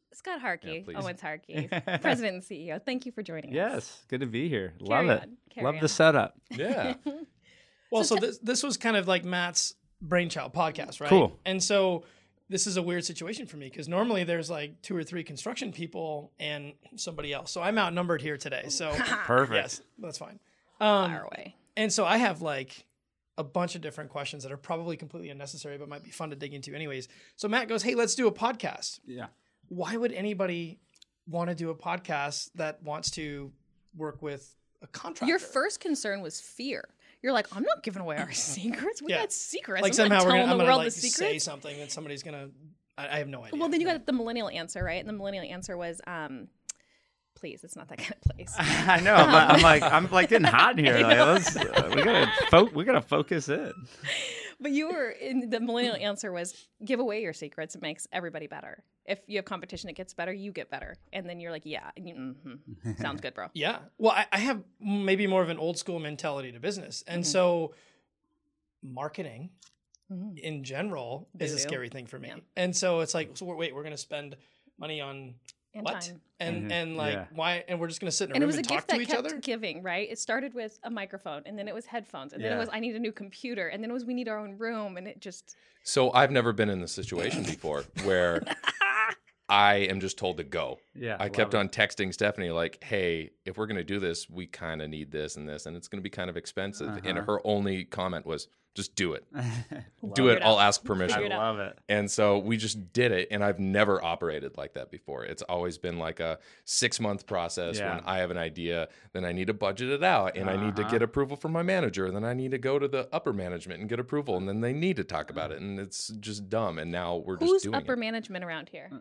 Scott Harkey, please. Owens Harkey, President and CEO. Thank you for joining us. Yes, good to be here. Carry Love it. on, carry Love on. the setup. Yeah. Well, so this was kind of like Matt's brainchild podcast, right? Cool. And so this is a weird situation for me because normally there's like 2 or 3 construction people and somebody else. So I'm outnumbered here today. So Perfect. yes, that's fine. Fire away. And so I have like a bunch of different questions that are probably completely unnecessary, but might be fun to dig into anyways. So Matt goes, hey, let's do a podcast. Yeah. Why would anybody want to do a podcast that wants to work with a contractor? Your first concern was fear. You're like, I'm not giving away our secrets. We Yeah. got secrets. like I'm not somehow telling I'm the gonna world like the say secrets. something that somebody's gonna. I have no idea. Well, then you got the millennial answer, right? And the millennial answer was, please, it's not that kind of place. I know. I'm like getting hot in here. Like, we gotta focus in. But you were in the millennial answer was give away your secrets. It makes everybody better. If you have competition, it gets better. You get better. And then you're like, yeah, sounds good, bro. Yeah. Well, I have maybe more of an old school mentality to business. And so marketing in general is a Voodoo. scary thing for me. Yeah. And so it's like, so we're going to spend money on And what? time. And like, Yeah. why? And we're just going to sit in a And it room was a and talk gift to that each kept other? giving, right? It started with a microphone, and then it was headphones, and then it Yeah. was I need a new computer, and then it was we need our own room, and it just So I've never been in this situation before where I am just told to go. Yeah. I kept on texting Stephanie like, hey, if we're going to do this, we kind of need this and this, and it's going to be kind of expensive. And her only comment was, just do it. Do it. it I'll out. ask permission. Figure it I out. love it. And so we just did it. And I've never operated like that before. It's always been like a 6-month process. Yeah. When I have an idea, then I need to budget it out and I need to get approval from my manager. And then I need to go to the upper management and get approval. And then they need to talk about it. And it's just dumb. And now we're who's just doing upper it. management around here?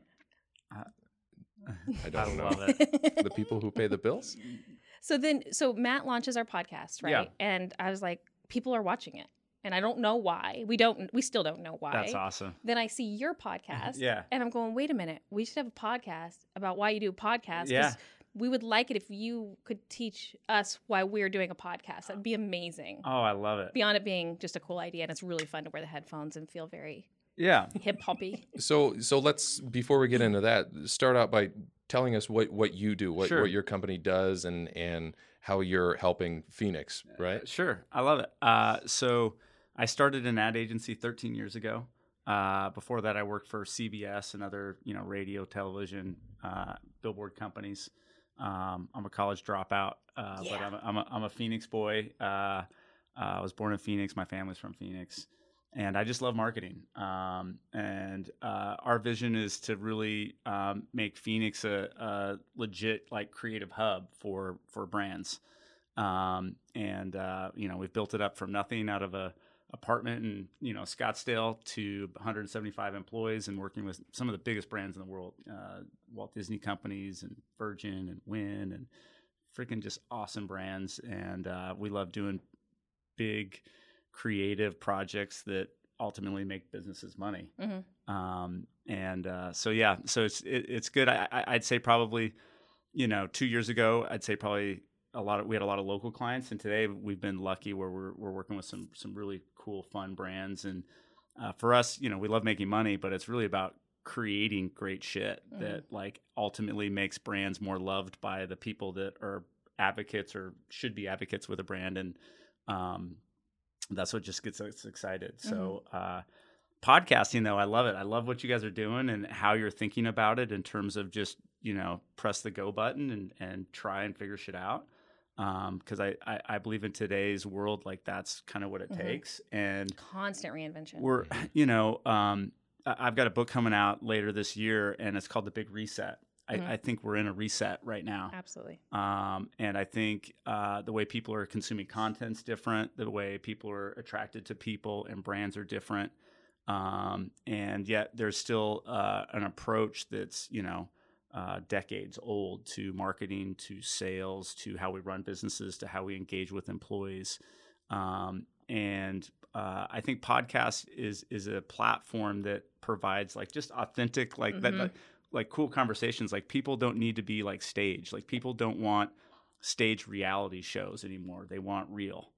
I don't know. Love it. The people who pay the bills? So Matt launches our podcast, right? Yeah. And I was like, people are watching it, and I don't know why. We still don't know why. That's awesome. Then I see your podcast, Yeah. and I'm going, wait a minute, we should have a podcast about why you do a podcast. 'cause Yeah. we would like it if you could teach us why we're doing a podcast. That'd be amazing. Oh, I love it. Beyond it being just a cool idea, and it's really fun to wear the headphones and feel very Yeah. hip hoppy. So let's, before we get into that, start out by telling us what you do, what your company does, and how you're helping Phoenix, right? Sure. I love it. So I started an ad agency 13 years ago. Before that, I worked for CBS and other, radio, television, billboard companies. I'm a college dropout, but I'm a Phoenix boy. I was born in Phoenix. My family's from Phoenix. And I just love marketing. And our vision is to really make Phoenix a legit creative hub for brands. We've built it up from nothing out of a apartment in Scottsdale to 175 employees and working with some of the biggest brands in the world, Walt Disney companies and Virgin and Wynn and freaking just awesome brands. And we love doing big creative projects that ultimately make businesses money. So it's good. I'd say probably, 2 years ago, I'd say probably we had a lot of local clients, and today we've been lucky where we're working with some really cool, fun brands. And for us, we love making money, but it's really about creating great shit that ultimately makes brands more loved by the people that are advocates or should be advocates with a brand. And that's what just gets us excited. So podcasting, though, I love it. I love what you guys are doing and how you're thinking about it in terms of just, press the go button and try and figure shit out. Because I believe in today's world, that's kind of what it takes. And Constant reinvention. we're, I've got a book coming out later this year, and it's called The Big Reset. I think we're in a reset right now. Absolutely. And I think the way people are consuming content's different. The way people are attracted to people and brands are different. And yet there's still an approach that's, decades old to marketing, to sales, to how we run businesses, to how we engage with employees. I think podcast is a platform that provides just authentic, cool conversations. People don't need to be staged. People don't want stage reality shows anymore. They want real.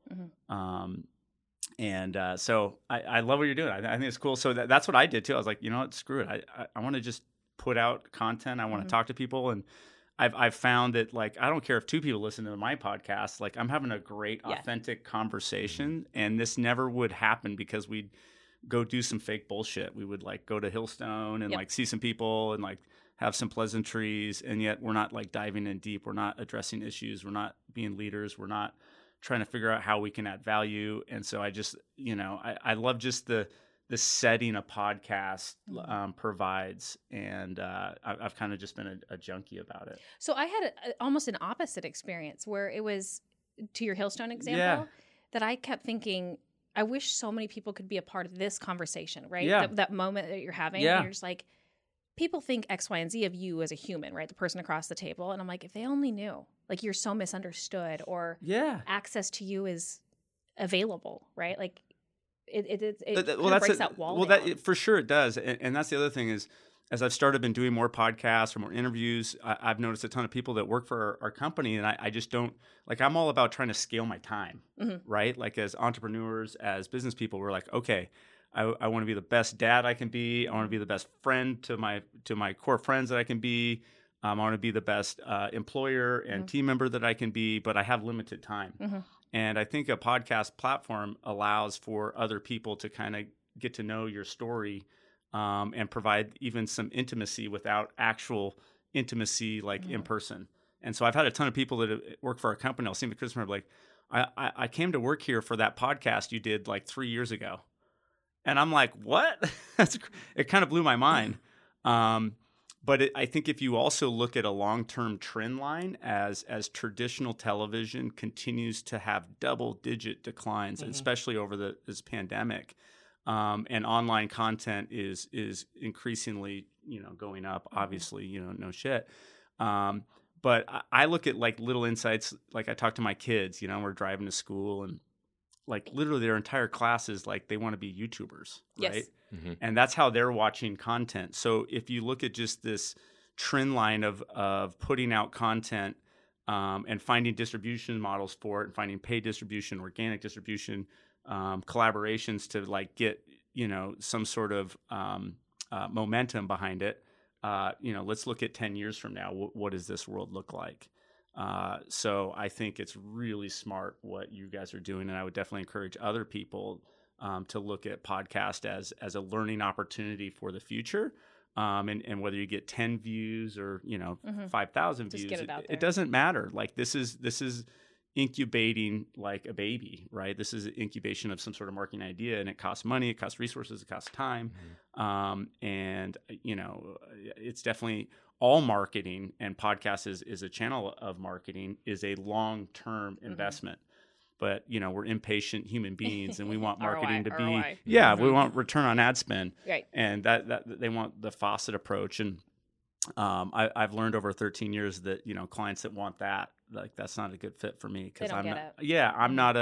So I love what you're doing. I think it's cool. So that's what I did too. I was like, screw it. I want to just put out content. I want to talk to people, and I've found that, like, I don't care if 2 people listen to my podcast. Like, I'm having a great, authentic conversation, and this never would happen because we'd go do some fake bullshit. We would like go to Hillstone and like see some people and like have some pleasantries, and yet we're not like diving in deep. We're not addressing issues. We're not being leaders. We're not trying to figure out how we can add value. And so I just, I love just the setting a podcast provides, and I've kind of just been a junkie about it. So I had almost an opposite experience where it was, to your Hillstone example, that I kept thinking, I wish so many people could be a part of this conversation, right? Yeah. That moment that you're having, and you're just like, people think X, Y, and Z of you as a human, right? The person across the table. And I'm like, if they only knew, like, you're so misunderstood, or access to you is available, right? Like, it breaks that wall. Well, that for sure it does. And that's the other thing is, as I've been doing more podcasts or more interviews, I've noticed a ton of people that work for our company, and I just don't, like, I'm all about trying to scale my time, right? Like, as entrepreneurs, as business people, we're like, okay, I want to be the best dad I can be. I want to be the best friend to my core friends that I can be. I want to be the best employer and team member that I can be, but I have limited time. And I think a podcast platform allows for other people to kind of get to know your story, and provide even some intimacy without actual intimacy, like in person. And so I've had a ton of people that work for our company. I'll see them at Christmas, like, I came to work here for that podcast you did like 3 years ago. And I'm like, what? It kind of blew my mind. But I think if you also look at a long-term trend line, as traditional television continues to have double-digit declines, especially over this pandemic, and online content is increasingly, going up. Obviously, no shit. But I look at like little insights. Like, I talk to my kids. We're driving to school, and like literally their entire class is like they want to be YouTubers, right? Yes. And that's how they're watching content. So if you look at just this trend line of putting out content, and finding distribution models for it, and finding paid distribution, organic distribution, collaborations to like get, some sort of momentum behind it. Let's look at 10 years from now. What does this world look like? So I think it's really smart what you guys are doing, and I would definitely encourage other people to look at podcast as a learning opportunity for the future. And whether you get 10 views or 5,000 views, it doesn't matter. Like, this is incubating like a baby, right? This is incubation of some sort of marketing idea, and it costs money, it costs resources, it costs time, and it's definitely all marketing, and podcast is a channel of marketing, is a long-term investment. But, we're impatient human beings, and we want marketing to be, we want return on ad spend. Right. And that they want the faucet approach. And I've learned over 13 years that, clients that want that, like, that's not a good fit for me. Cause I'm not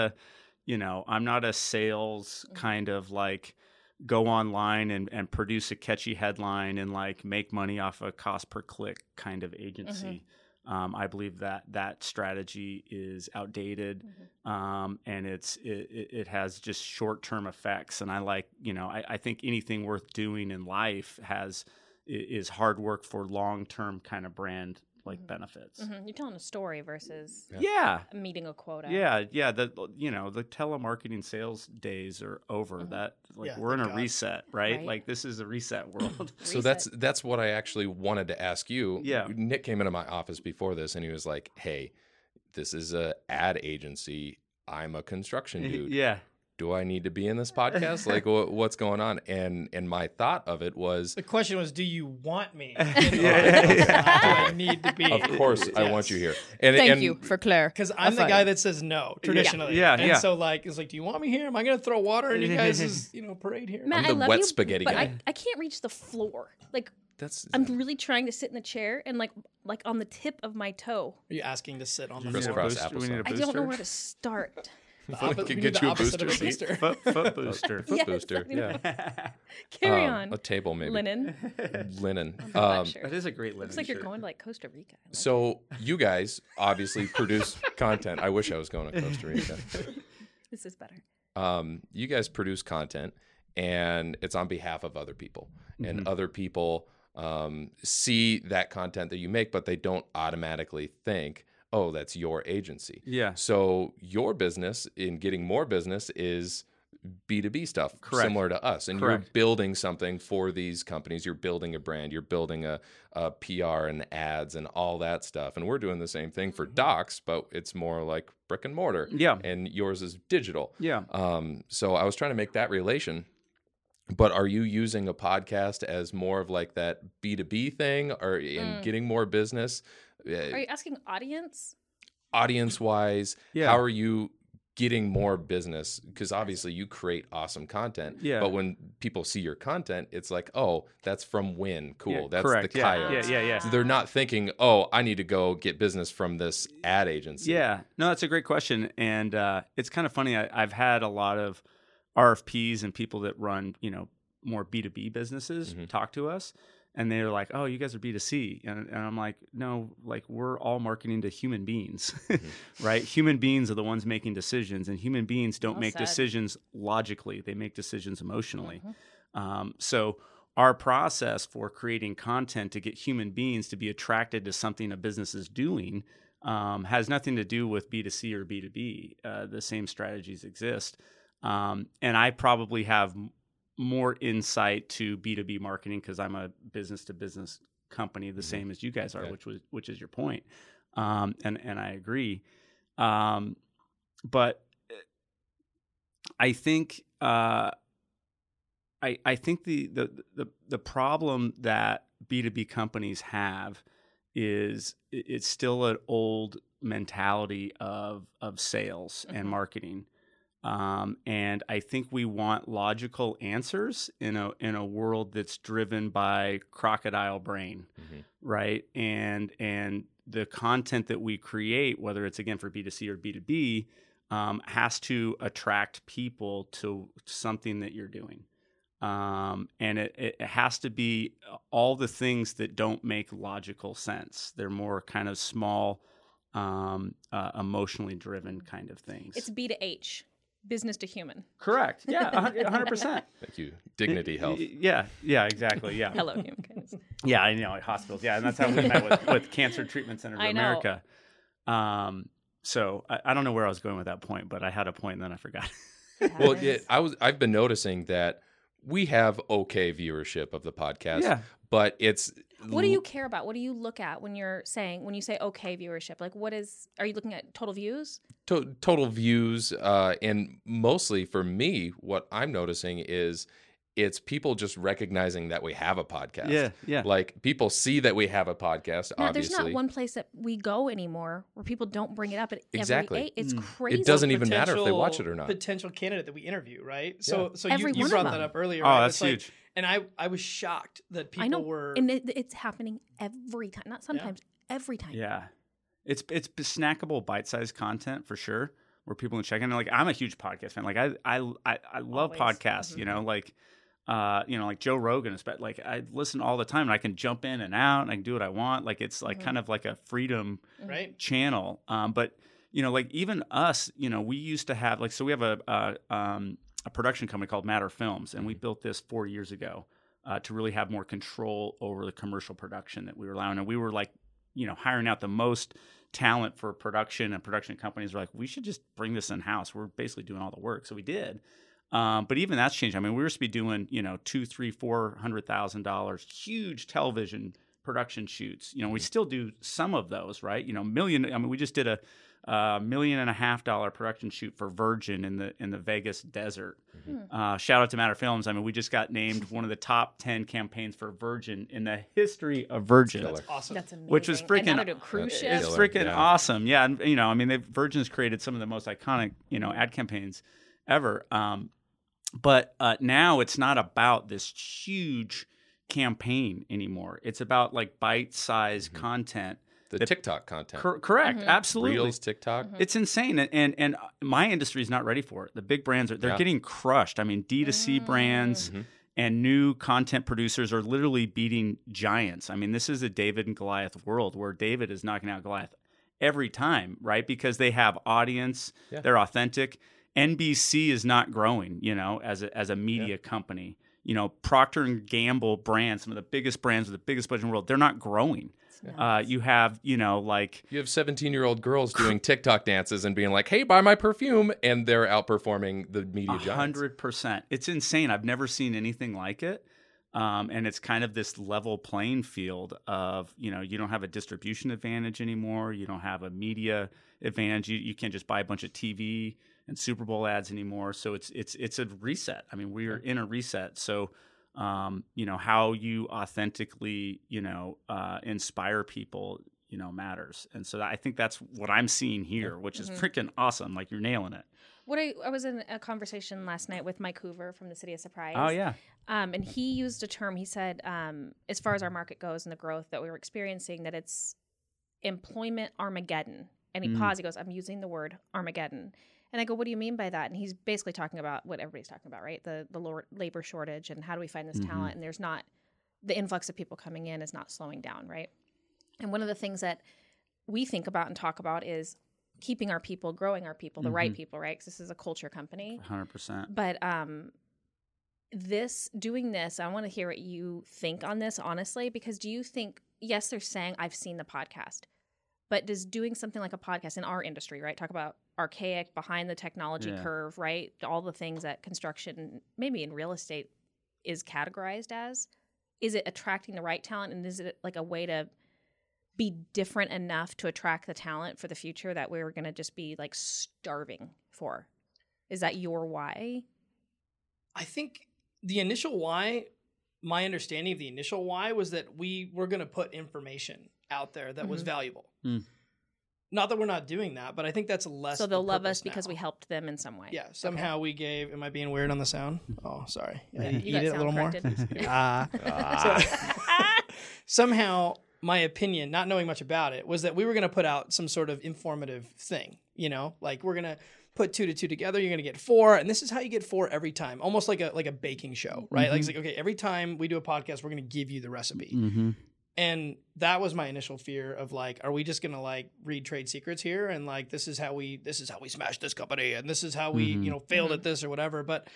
a sales kind of like go online and produce a catchy headline and like make money off a cost per click kind of agency. I believe that strategy is outdated, and it has just short-term effects. And I like, I think anything worth doing in life is hard work for long-term kind of brand like benefits. You're telling a story versus meeting a quota. The telemarketing sales days are over. That we're in a reset, right? Like, this is a reset world. So that's what I actually wanted to ask you. Yeah. Nick came into my office before this, and he was like, "Hey, this is a ad agency. I'm a construction dude. Do I need to be in this podcast? Like, what's going on?" And my thought of it was, the question was, do you want me? Do I need to be? Of course, I want you here. And Thank you for Claire. Because I'm the guy that says no traditionally. And so like, it's like, do you want me here? Am I going to throw water in you guys' parade here? Matt, I'm the I love wet you, spaghetti but guy. I can't reach the floor. Like, That's I'm really trying to sit in the chair, and like on the tip of my toe. Are you asking to sit on the Crisscross floor? applesauce. I don't know where to start. We could get you a booster seat. seat. Foot booster. Foot booster. Yeah. Carry on. A table, maybe. Linen. That is a great linen Looks like shirt. you're going to like Costa Rica. So you guys obviously produce content. I wish I was going to Costa Rica. This is better. You guys produce content, and it's on behalf of other people, and other people see that content that you make, but they don't automatically think, oh, that's your agency. Yeah. So your business in getting more business is B2B stuff, similar to us. And you're building something for these companies. You're building a brand. You're building a PR and ads and all that stuff. And we're doing the same thing for Docs, but it's more like brick and mortar. Yeah. And yours is digital. Yeah. So I was trying to make that relation. But are you using a podcast as more of like that B2B thing, or in getting more business? Are you asking audience? Audience-wise, how are you getting more business? Because obviously you create awesome content. Yeah. But when people see your content, it's like, oh, that's from Win. Cool. Yeah, that's correct. the Coyotes. Yeah. So they're not thinking, oh, I need to go get business from this ad agency. Yeah. No, that's a great question. And it's kind of funny. I've had a lot of RFPs and people that run, more B2B businesses talk to us. And they're like, oh, you guys are B2C. And I'm like, no, like we're all marketing to human beings, right? Human beings are the ones making decisions, and human beings don't make decisions logically. They make decisions emotionally. So our process for creating content to get human beings to be attracted to something a business is doing has nothing to do with B2C or B2B. The same strategies exist. And I probably have more insight to B2B marketing because I'm a business to business company, the same as you guys are, which is your point. And I agree. But I think I think the problem that B2B companies have is it's still an old mentality of sales and marketing. And I think we want logical answers in a world that's driven by crocodile brain, right? And the content that we create, whether it's again for B2C or B2B, has to attract people to something that you're doing. And it has to be all the things that don't make logical sense. They're more kind of small, emotionally driven kind of things. It's B to H. Business to human. Correct. Yeah, 100%. Thank you. Dignity Health. Yeah, exactly. Yeah. Hello, human kindness. Yeah, I know, hospitals. Yeah, and that's how we met with Cancer Treatment Centers of America. So I don't know where I was going with that point, but I had a point and then I forgot. Well, I've been noticing that we have okay viewership of the podcast, but it's... What do you care about? What do you look at when you say okay viewership? Like are you looking at total views? Total views, and mostly for me, what I'm noticing is it's people just recognizing that we have a podcast. Yeah. Like people see that we have a podcast, now, obviously. There's not one place that we go anymore where people don't bring it up at exactly. It's crazy. It doesn't even matter if they watch it or not. Potential candidate that we interview, right? Yeah. So you brought that up earlier. Oh, right? that's huge. And I was shocked that people were... And it's happening every time. Not sometimes, every time. Yeah. It's snackable, bite-sized content for sure, where people can check in. Like, I'm a huge podcast fan. Like, I love podcasts, like Joe Rogan. Like, I listen all the time, and I can jump in and out, and I can do what I want. Like, it's like kind of like a freedom channel. But, like even us, we used to have, like, so we have a production company called Matter Films, and we built this 4 years ago to really have more control over the commercial production that we were allowing. And we were like, hiring out the most talent for production, and production companies were like, we should just bring this in house. We're basically doing all the work, so we did. But even that's changed. I mean, we were supposed to be doing $200,000, $300,000, $400,000 huge television production shoots. We still do some of those, right? Million. I mean, we just did a $1.5 million production shoot for Virgin in the Vegas desert. Shout out to Matter Films. I mean, we just got named one of the top 10 campaigns for Virgin in the history of Virgin. That's awesome. That's amazing. Which was freaking it's freaking awesome. Yeah, and I mean, Virgin's created some of the most iconic ad campaigns ever. But now it's not about this huge campaign anymore. It's about like bite-sized content. The TikTok content. Correct. Absolutely. Reels, TikTok. It's insane. And my industry is not ready for it. The big brands, they're getting crushed. I mean, D2C brands and new content producers are literally beating giants. I mean, this is a David and Goliath world where David is knocking out Goliath every time, right? Because they have audience. They're authentic. NBC is not growing, as a media company. Procter and Gamble brands, some of the biggest brands with the biggest budget in the world, they're not growing. You have, you have 17-year-old girls doing TikTok dances and being like, hey, buy my perfume. And they're outperforming the media giants. 100%. It's insane. I've never seen anything like it. And it's kind of this level playing field of, you don't have a distribution advantage anymore. You don't have a media advantage. You can't just buy a bunch of TV and Super Bowl ads anymore. So it's a reset. I mean, we are in a reset. So, how you authentically, inspire people, matters. And so I think that's what I'm seeing here, which is freaking awesome. Like, you're nailing it. I was in a conversation last night with Mike Hoover from the City of Surprise. Oh, yeah. And he used a term. He said, as far as our market goes and the growth that we were experiencing, that it's employment Armageddon. And he paused. He goes, I'm using the word Armageddon. And I go, what do you mean by that? And he's basically talking about what everybody's talking about, right? The labor shortage and how do we find this talent? And there's not, the influx of people coming in is not slowing down, right? And one of the things that we think about and talk about is keeping our people, growing our people, the right people, right? Because this is a culture company. 100%. But doing this, I want to hear what you think on this, honestly, because do you think, yes, they're saying, I've seen the podcast, but does doing something like a podcast in our industry, right? Talk about archaic, behind the technology curve, right? All the things that construction, maybe in real estate, is categorized as. Is it attracting the right talent? And is it like a way to be different enough to attract the talent for the future that we're going to just be like starving for? Is that your why? I think the initial why, my understanding of the initial why was that we were going to put information out there that was valuable. Not that we're not doing that, but I think that's less. So they'll love us because we helped them in some way. Yeah. Somehow we gave. Am I being weird on the sound? Oh, sorry. You eat got it a little more. Somehow, my opinion, not knowing much about it, was that we were going to put out some sort of informative thing. Like we're going to put 2 to 2 together. You're going to get 4, and this is how you get 4 every time. Almost like a baking show, right? Like it's like, okay, every time we do a podcast, we're going to give you the recipe. And that was my initial fear of like, are we just going to like read trade secrets here? And like, this is how we smashed this company. And this is how we, failed at this or whatever. But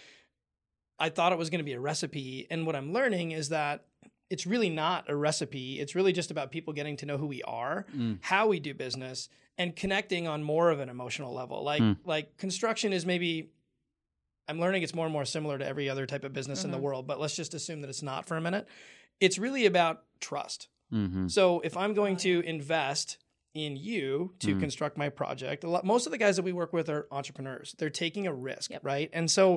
I thought it was going to be a recipe. And what I'm learning is that it's really not a recipe. It's really just about people getting to know who we are, how we do business, and connecting on more of an emotional level. Like construction is maybe, I'm learning it's more and more similar to every other type of business in the world, but let's just assume that it's not for a minute. It's really about trust. So if I'm going to invest in you to construct my project, most of the guys that we work with are entrepreneurs. They're taking a risk, right? And so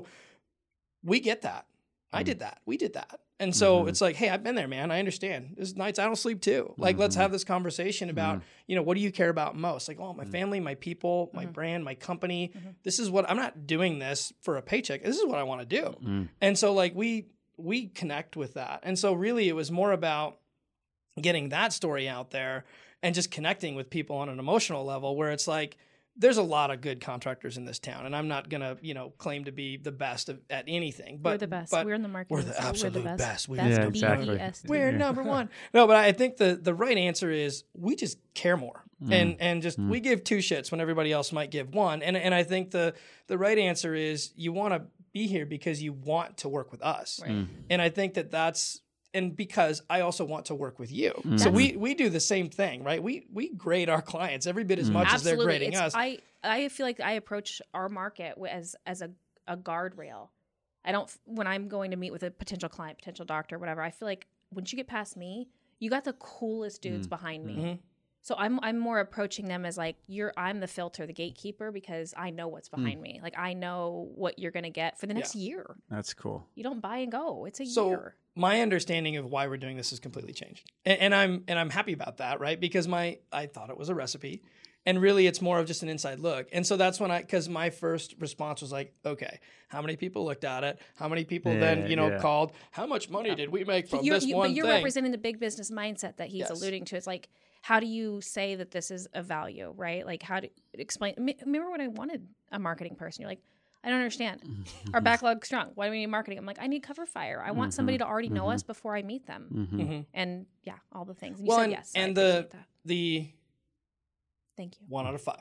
we get that. I did that. We did that. And so it's like, hey, I've been there, man. I understand. There's nights I don't sleep too. Like, let's have this conversation about, what do you care about most? Like, oh, my family, my people, my brand, my company. This is what, I'm not doing this for a paycheck. This is what I want to do. And so like we connect with that. And so really it was more about getting that story out there and just connecting with people on an emotional level where it's like, there's a lot of good contractors in this town, and I'm not gonna, claim to be the best at anything. But we're the best. We're in the market. We're the absolute best. Exactly. We're number one. No, but I think the right answer is we just care more, and just we give 2 shits when everybody else might give 1. And I think the right answer is you want to be here because you want to work with us, right. And I think that's. And because I also want to work with you. So we do the same thing, right? We grade our clients every bit as much as they're grading us. I feel like I approach our market as a guardrail. When I'm going to meet with a potential client, potential doctor, whatever, I feel like once you get past me, you got the coolest dudes behind me. So I'm more approaching them as like I'm the filter, the gatekeeper, because I know what's behind me. Like I know what you're gonna get for the next year. That's cool. You don't buy and go. It's a year. So my understanding of why we're doing this has completely changed, and I'm happy about that, right? Because I thought it was a recipe, and really it's more of just an inside look. And so that's when because my first response was like, okay, how many people looked at it? How many people then called? How much money did we make from this one thing? But you're representing the big business mindset that he's alluding to. It's like, how do you say that this is a value, right? Like, how do you explain? Remember when I wanted a marketing person? You're like, I don't understand. Our backlog's strong. Why do we need marketing? I'm like, I need cover fire. I want somebody to already know us before I meet them. And all the things. And you said yes. And the thank you. 1 out of 5.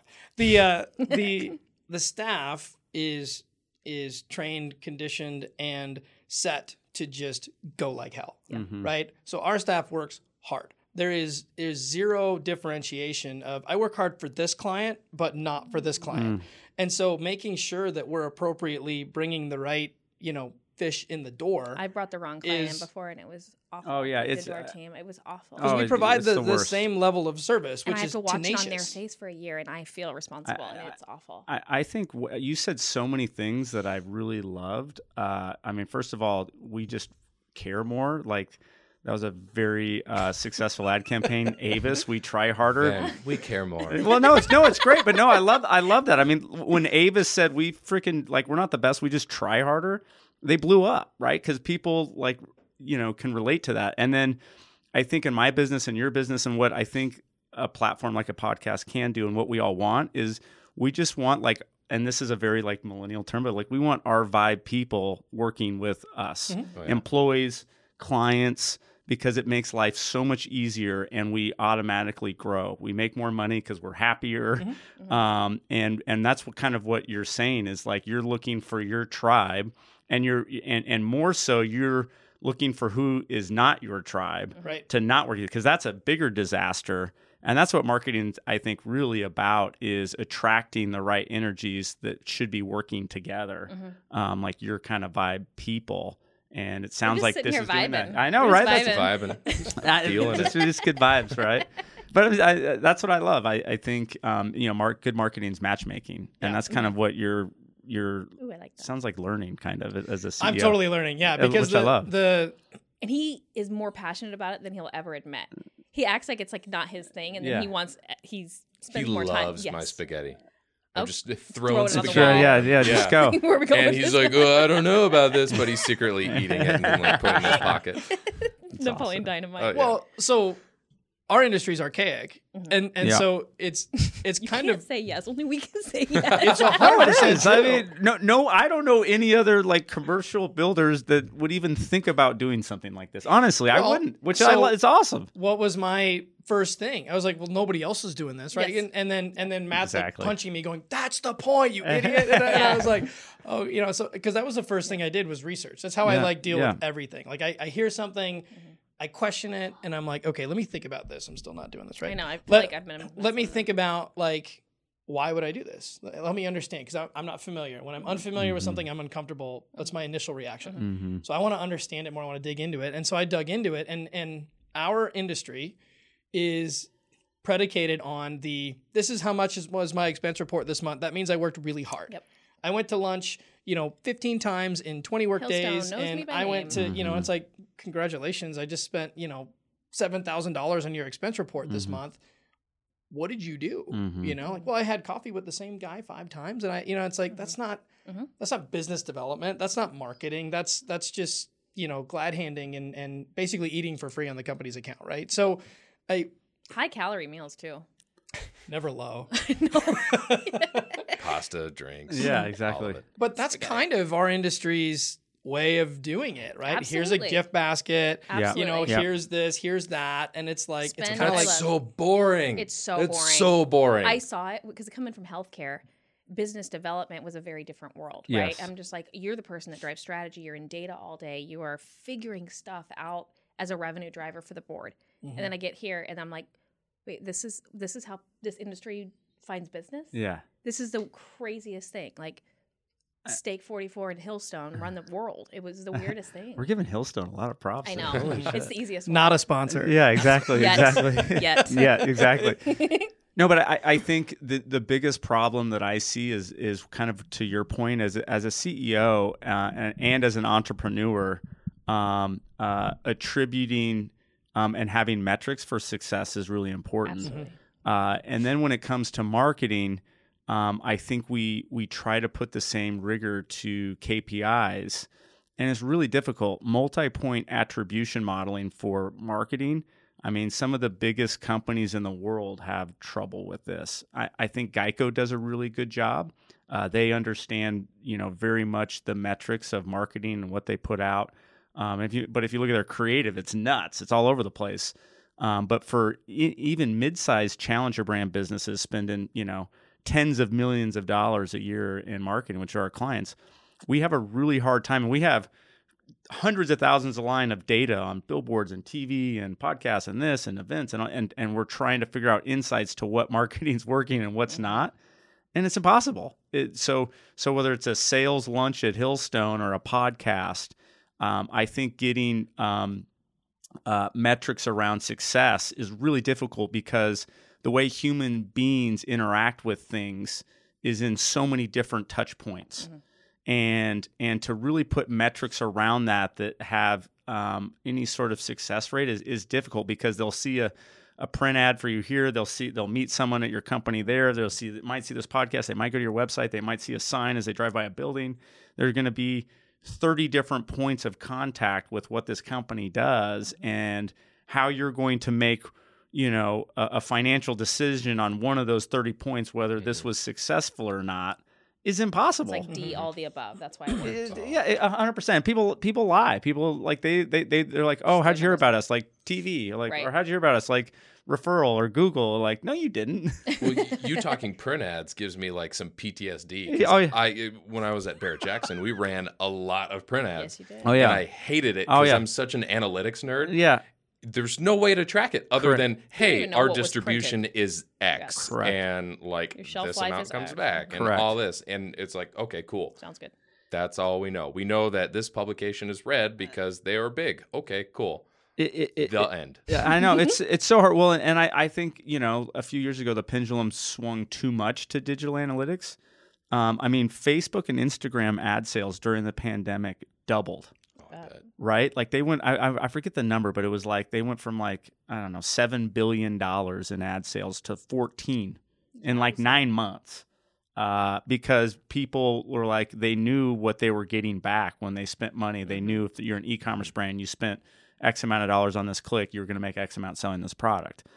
The staff is trained, conditioned, and set to just go like hell, right? So our staff works hard. There is zero differentiation of I work hard for this client, but not for this client. And so making sure that we're appropriately bringing the right, fish in the door. I brought the wrong client in before, and it was awful. Oh yeah, it's our team. It was awful. Because we provide the same level of service, which and I have is to watch tenacious. it on their face for a year, and I feel responsible, and it's awful. I think you said so many things that I really loved. I mean, first of all, we just care more. Like that was a very successful ad campaign. Avis, we try harder. Man, we care more. Well, no, it's great, but no, I love that. I mean, when Avis said we freaking we're not the best, we just try harder. They blew up, right? Because people can relate to that. And then I think in my business and your business and what I think a platform like a podcast can do and what we all want is we just want and this is a very millennial term, but we want our vibe people working with us, employees, clients, because it makes life so much easier and we automatically grow. We make more money because we're happier. And that's what you're saying is you're looking for your tribe. And and more so, you're looking for who is not your tribe to not work with you, because that's a bigger disaster. And that's what marketing, I think, really about is attracting the right energies that should be working together, like your kind of vibe people. And it sounds like this is doing that. I know, right? That's vibing. It's just good vibes, right? But that's what I love. I think good marketing is matchmaking, and that's kind of what you're Ooh, I like that. Sounds like learning kind of as a CEO. I'm totally learning, because I love. And he is more passionate about it than he'll ever admit. He acts like it's not his thing, and then he spends more time. He loves my spaghetti. I'm just throwing Throw it on the spaghetti. Yeah, just go. Where are we going and he's like, I don't know about this, but he's secretly eating it and then putting it in his pocket. Napoleon Dynamite. Oh, yeah. Well, so our industry is archaic, and so it's you kind can't of say yes. Only we can say yes. it's 100% true. I mean, no, I don't know any other commercial builders that would even think about doing something like this. Honestly, I wouldn't. It's awesome. What was my first thing? I was like, well, nobody else is doing this, right? Yes. And then Matt's punching me, going, "That's the point, you idiot!" And I was like, "Oh, so because that was the first thing I did was research. That's how I deal with everything. I hear something." I question it, and I'm like, okay, let me think about this. I'm still not doing this right. I know. I feel I've been. Let me think about why would I do this? Let me understand, because I'm not familiar. When I'm unfamiliar with something, I'm uncomfortable. That's my initial reaction. So I want to understand it more. I want to dig into it, and so I dug into it. And our industry is predicated on this is how much was my expense report this month. That means I worked really hard. Yep. I went to lunch, 15 times in 20 work days, and I went to, it's like, congratulations, I just spent, $7,000 on your expense report this month. What did you do? I had coffee with the same guy 5 times, and it's like that's not business development, that's not marketing, that's just glad handing and basically eating for free on the company's account, right? So, high calorie meals too. Never low. Pasta, drinks. Yeah, exactly. But that's kind of our industry's way of doing it, right? Absolutely. Here's a gift basket. Absolutely. Here's this, here's that, and it's like Spend it's kind of so boring. It's so boring. It's so boring. I saw it because coming from healthcare, business development was a very different world, right? Yes. I'm just like, you're the person that drives strategy. You're in data all day. You are figuring stuff out as a revenue driver for the board. And then I get here and I'm like, wait, this is how this industry finds business? Yeah. This is the craziest thing. Stake 44 and Hillstone run the world. It was the weirdest thing. We're giving Hillstone a lot of props. I know. It's the easiest one. not a sponsor. Yeah, exactly. Exactly. Yet. Yeah, exactly. No, but I think the biggest problem that I see is kind of to your point as a CEO and as an entrepreneur, attributing and having metrics for success is really important. Absolutely. And then when it comes to marketing, I think we try to put the same rigor to KPIs, and it's really difficult. Multi-point attribution modeling for marketing. I mean, some of the biggest companies in the world have trouble with this. I think Geico does a really good job. They understand, very much the metrics of marketing and what they put out. If you look at their creative, it's nuts. It's all over the place. But for even mid-sized challenger brand businesses spending, tens of millions of dollars a year in marketing, which are our clients, we have a really hard time. And we have hundreds of thousands of line of data on billboards and TV and podcasts and this and events and we're trying to figure out insights to what marketing's working and what's not, and it's impossible. So whether it's a sales lunch at Hillstone or a podcast, I think getting metrics around success is really difficult because the way human beings interact with things is in so many different touch points. And to really put metrics around that have any sort of success rate is difficult because they'll see a print ad for you here. They'll meet someone at your company there. They might see this podcast. They might go to your website. They might see a sign as they drive by a building. There's going to be 30 different points of contact with what this company does and how you're going to make a financial decision on one of those 30 points, whether this was successful or not, is impossible. It's like D, all the above. That's why it works. Yeah, 100%. People lie. People like they're like, oh, how'd you hear about us? Like TV, or or how'd you hear about us? Like referral or Google. Like, no, you didn't. Well, you talking print ads gives me like some PTSD. Oh, yeah. When I was at Barrett Jackson, we ran a lot of print ads. Yes, you did. Oh yeah, and I hated it because I'm such an analytics nerd. Yeah. There's no way to track it other than, hey, our what distribution is X. Correct. And like this amount comes back and Correct. all this. And it's like, okay, cool. Sounds good. That's all we know. We know that this publication is read because they are big. Okay, cool. They'll end. Yeah, I know. It's so hard. Well, and I think, a few years ago, the pendulum swung too much to digital analytics. Facebook and Instagram ad sales during the pandemic doubled. Right? Like they went, I forget the number, but it was like they went from like, I don't know, $7 billion in ad sales to 14 in like 9 months. Because people were like, they knew what they were getting back when they spent money. They knew if you're an e-commerce brand, you spent X amount of dollars on this click, you're going to make X amount selling this product.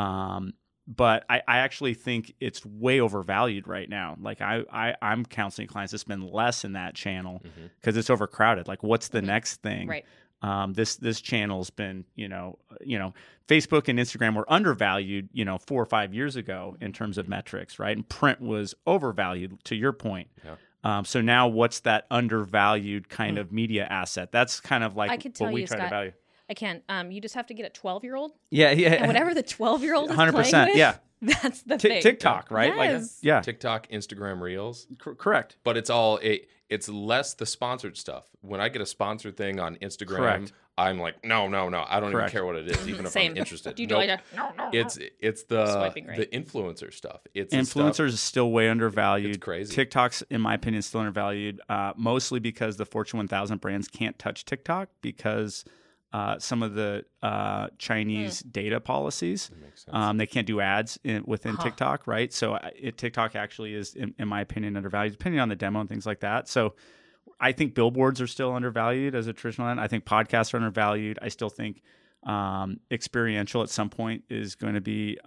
But I actually think it's way overvalued right now. Like I'm counseling clients to spend less in that channel because it's overcrowded. Like, what's the next thing? Right. This channel's been, Facebook and Instagram were undervalued, 4 or 5 years ago in terms of metrics, right? And print was overvalued, to your point. Yeah. So now, what's that undervalued kind of media asset? That's kind of like what we try to value. I can't. You just have to get a 12-year-old. Yeah. And whatever the 12-year-old is 100%, playing with, yeah. That's the thing. TikTok, right? Yes. Like, TikTok, Instagram Reels. Correct. But it's it's less the sponsored stuff. When I get a sponsored thing on Instagram, Correct. I'm like, no. I don't even care what it is, even if I'm interested. Do you do like no. It's the influencer stuff. Influencers is still way undervalued. It's crazy. TikTok's, in my opinion, still undervalued. Mostly because the Fortune 1000 brands can't touch TikTok because some of the Chinese data policies. They can't do ads within TikTok, right? So TikTok actually is, in my opinion, undervalued, depending on the demo and things like that. So I think billboards are still undervalued as a traditional end. I think podcasts are undervalued. I still think experiential at some point is going to be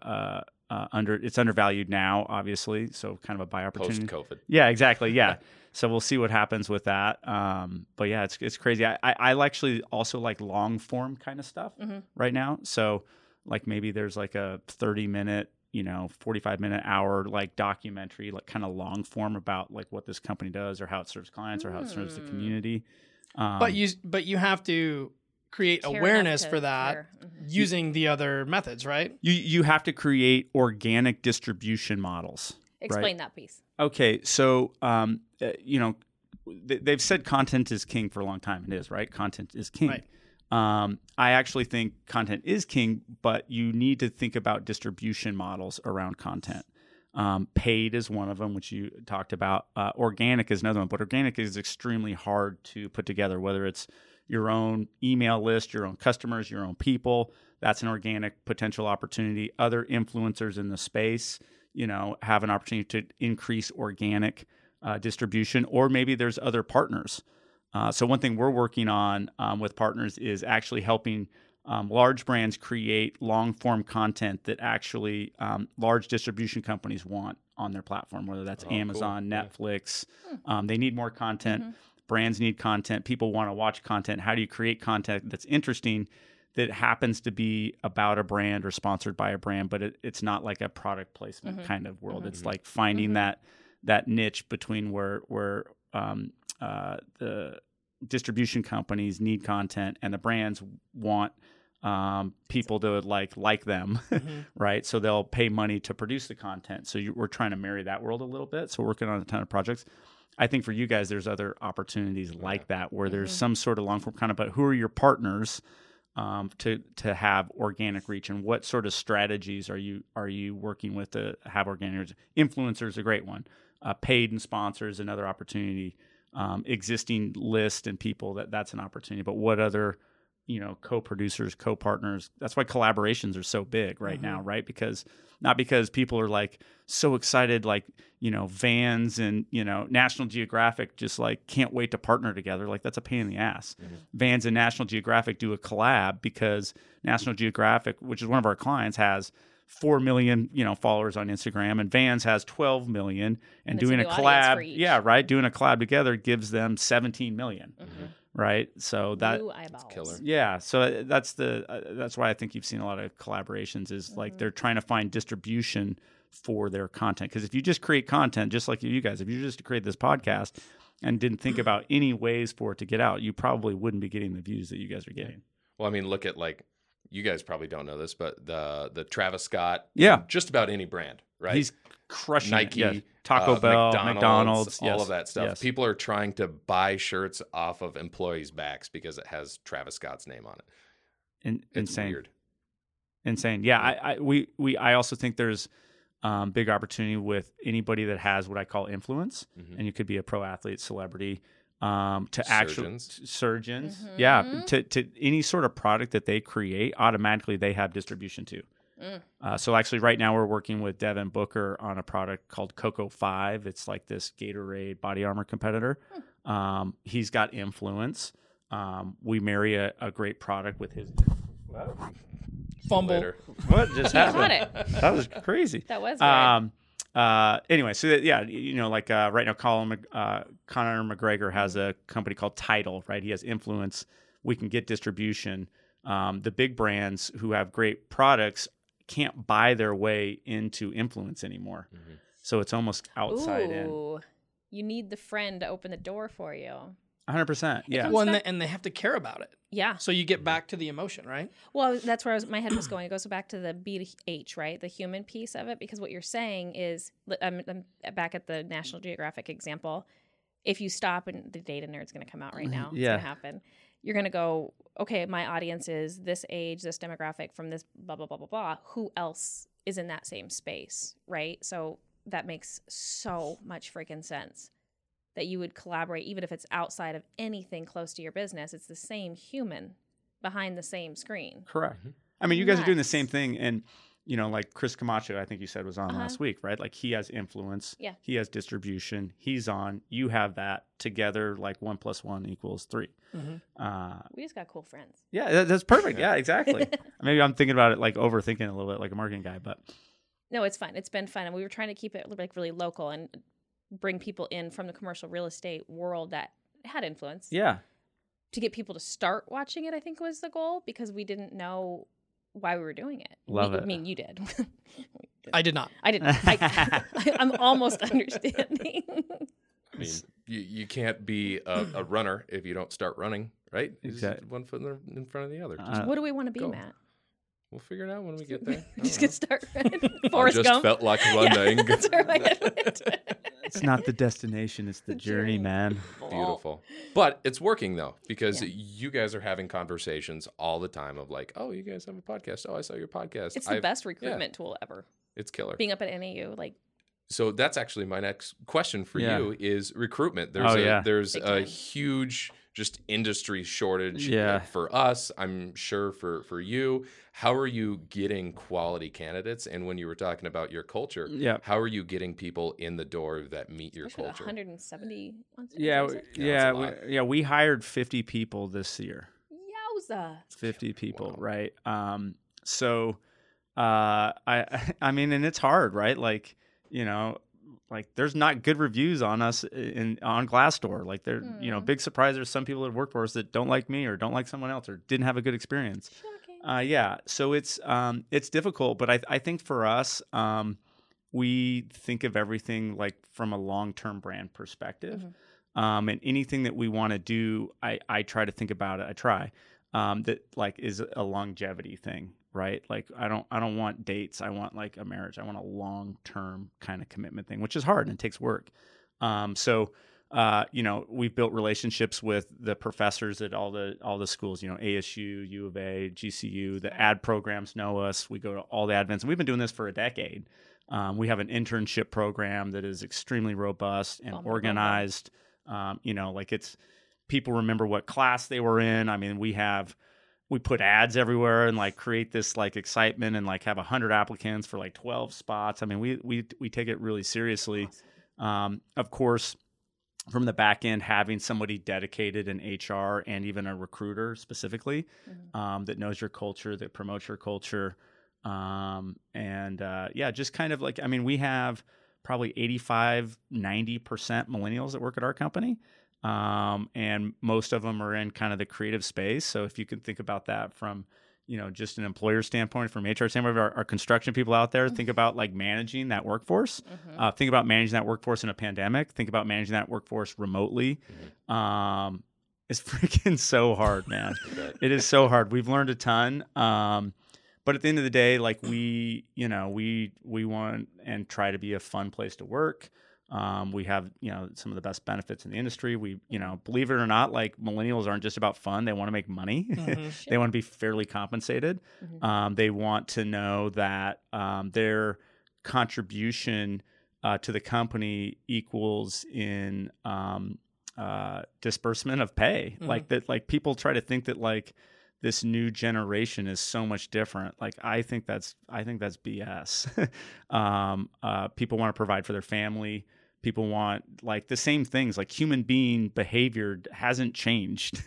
it's undervalued now, obviously. So kind of a buy opportunity. Post-COVID. Yeah, exactly. Yeah. So we'll see what happens with that. But yeah, it's crazy. I actually also like long form kind of stuff right now. So like maybe there's like a 30-minute, 45-minute, hour like documentary, like kind of long form about like what this company does or how it serves clients or how it serves the community. But you have to create awareness for that using the other methods, right? You have to create organic distribution models. Explain that piece. Okay, so they've said content is king for a long time. It is, right? Content is king. Right. I actually think content is king, but you need to think about distribution models around content. Paid is one of them, which you talked about. Organic is another one, but organic is extremely hard to put together, whether it's your own email list, your own customers, your own people. That's an organic potential opportunity. Other influencers in the space, have an opportunity to increase organic distribution, or maybe there's other partners. So one thing we're working on with partners is actually helping large brands create long-form content that actually large distribution companies want on their platform, whether that's Amazon, cool. Netflix. They need more content. Brands need content. People want to watch content. How do you create content that's interesting, that happens to be about a brand or sponsored by a brand, but it's not like a product placement kind of world. It's like finding that niche between where the distribution companies need content and the brands want people to like them, right? So they'll pay money to produce the content. So we're trying to marry that world a little bit. So we're working on a ton of projects. I think for you guys, there's other opportunities like that where there's some sort of long form content, but who are your partners to have organic reach, and what sort of strategies are you working with to have organic reach? Influencers is a great one. Paid and sponsors, another opportunity. Existing list and people, that's an opportunity. But what other co-producers, co-partners? That's why collaborations are so big right now, right? Not because people are like so excited, like, Vans and, National Geographic just like can't wait to partner together. Like that's a pain in the ass. Vans and National Geographic do a collab because National Geographic, which is one of our clients, has 4 million, followers on Instagram, and Vans has 12 million, and doing a collab, doing a collab together gives them 17 million. Right. So that's killer. Yeah. So that's why I think you've seen a lot of collaborations is like they're trying to find distribution for their content. Because if you just create content, just like you guys, if you just create this podcast and didn't think about any ways for it to get out, you probably wouldn't be getting the views that you guys are getting. Well, I mean, look at you guys probably don't know this, but the Travis Scott, just about any brand, right? He's crushing Nike, it. Taco Bell, McDonald's, all of that stuff. People are trying to buy shirts off of employees' backs because it has Travis Scott's name on it. It's insane. Weird. Insane. Yeah, I also think there's big opportunity with anybody that has what I call influence, and you could be a pro athlete, celebrity, to actually surgeons. Yeah, to any sort of product that they create, automatically they have distribution to. So actually right now we're working with Devin Booker on a product called Coco 5. It's like this Gatorade body armor competitor. He's got influence. We marry a great product with his fumble. Later. What just happened? Got it. That was crazy. That was weird. Anyway, so right now Conor McGregor has a company called Tidal, right? He has influence. We can get distribution. The big brands who have great products can't buy their way into influence anymore. So it's almost outside in. You need the friend to open the door for you. 100%. Yeah. Well, and they have to care about it. Yeah. So you get back to the emotion, right? Well, that's where my head was going. It goes back to the B to H, right? The human piece of it. Because what you're saying is, I'm back at the National Geographic example. If you stop, and the data nerd's going to come out right now. It's going to happen. You're going to go, okay, my audience is this age, this demographic, from this blah, blah, blah, blah, blah. Who else is in that same space, right? So that makes so much freaking sense that you would collaborate, even if it's outside of anything close to your business. It's the same human behind the same screen. Correct. I mean, you guys are doing the same thing. And, like Chris Camacho, I think you said was on last week, right? Like he has influence. Yeah. He has distribution. He's on. You have that together, like 1 + 1 = 3. We just got cool friends. Yeah, that's perfect. Yeah, exactly. Maybe I'm thinking about it like overthinking a little bit like a marketing guy, but no, it's fun. It's been fun. And we were trying to keep it like really local and bring people in from the commercial real estate world that had influence. Yeah. To get people to start watching it, I think was the goal, because we didn't know why we were doing it. Love it. I mean, you did. I did not. I didn't. I'm almost understanding. I mean, you can't be a runner if you don't start running, right? Exactly. One foot in front of the other. What do we want to be, go. Matt? We'll figure it out when we get there. Just gonna start running. Forrest Gump. I just felt like running. That's where my head went. It's not the destination, it's the journey, man. Beautiful. But it's working, though, because you guys are having conversations all the time of like, oh, you guys have a podcast. Oh, I saw your podcast. It's the best recruitment tool ever. It's killer. Being up at NAU, like. So that's actually my next question for you is recruitment. There's a huge just industry shortage for us. I'm sure for you. How are you getting quality candidates? And when you were talking about your culture, how are you getting people in the door that meet your culture? 170. We hired 50 people this year. Yowza. 50 people, right? I mean, and it's hard, right? Like, like there's not good reviews on us on Glassdoor. Like there, big surprise. There's some people that work for us that don't like me or don't like someone else or didn't have a good experience. So it's difficult, but I think for us, we think of everything like from a long-term brand perspective. And anything that we want to do, I try to think about it. That like is a longevity thing, right? Like I don't want dates. I want like a marriage. I want a long-term kind of commitment thing, which is hard and it takes work. We've built relationships with the professors at all the schools, ASU, U of A, GCU, the ad programs know us. We go to all the ad events. And we've been doing this for a decade. We have an internship program that is extremely robust and organized. It's people remember what class they were in. I mean, we put ads everywhere and like create this like excitement and like have 100 applicants for like 12 spots. I mean, we take it really seriously. Awesome. Of course, from the back end, having somebody dedicated in HR and even a recruiter specifically that knows your culture, that promotes your culture. Just kind of like, I mean, we have probably 85-90% millennials that work at our company. And most of them are in kind of the creative space. So if you can think about that from, just an employer standpoint, from HR standpoint, our construction people out there, think about like managing that workforce. Think about managing that workforce in a pandemic. Think about managing that workforce remotely. It's freaking so hard, man. It is so hard. We've learned a ton. But at the end of the day, like we want and try to be a fun place to work. We have, some of the best benefits in the industry. We, believe it or not, like millennials aren't just about fun. They want to make money. They want to be fairly compensated. They want to know that their contribution to the company equals in disbursement of pay. Like that, like people try to think that like this new generation is so much different. Like I think that's BS. People want to provide for their family. People want like the same things, like human being behavior hasn't changed.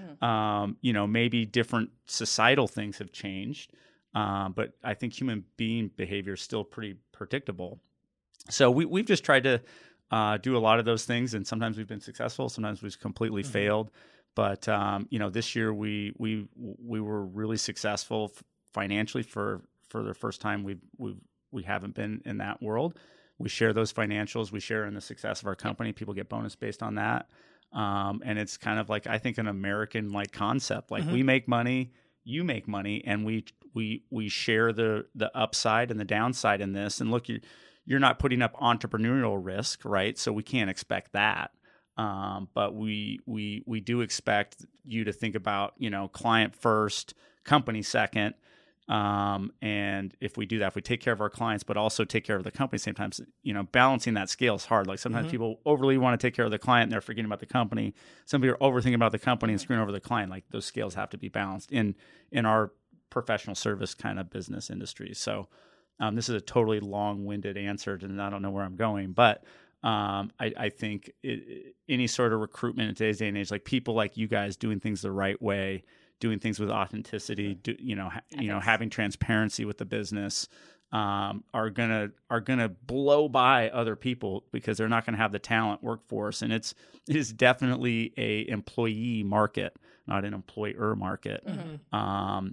Maybe different societal things have changed. But I think human being behavior is still pretty predictable. So we've just tried to do a lot of those things. And sometimes we've been successful. Sometimes we've completely failed. But, this year we were really successful financially for the first time. We haven't been in that world. We share those financials. We share in the success of our company. People get bonus based on that. And it's kind of like, I think, an American like concept. Like we make money, you make money, and we share the upside and the downside in this. And look, you're not putting up entrepreneurial risk, right? So we can't expect that. But we do expect you to think about, client first, company second. And if we do that, if we take care of our clients, but also take care of the company, sometimes, balancing that scale is hard. Like sometimes people overly want to take care of the client and they're forgetting about the company. Some people are overthinking about the company and screwing over the client. Like those scales have to be balanced in our professional service kind of business industry. So, this is a totally long-winded answer and I don't know where I'm going, but I think any sort of recruitment in today's day and age, like people like you guys doing things the right way, doing things with authenticity, having transparency with the business, are gonna blow by other people because they're not gonna have the talent workforce, and it is definitely a employee market, not an employer market. How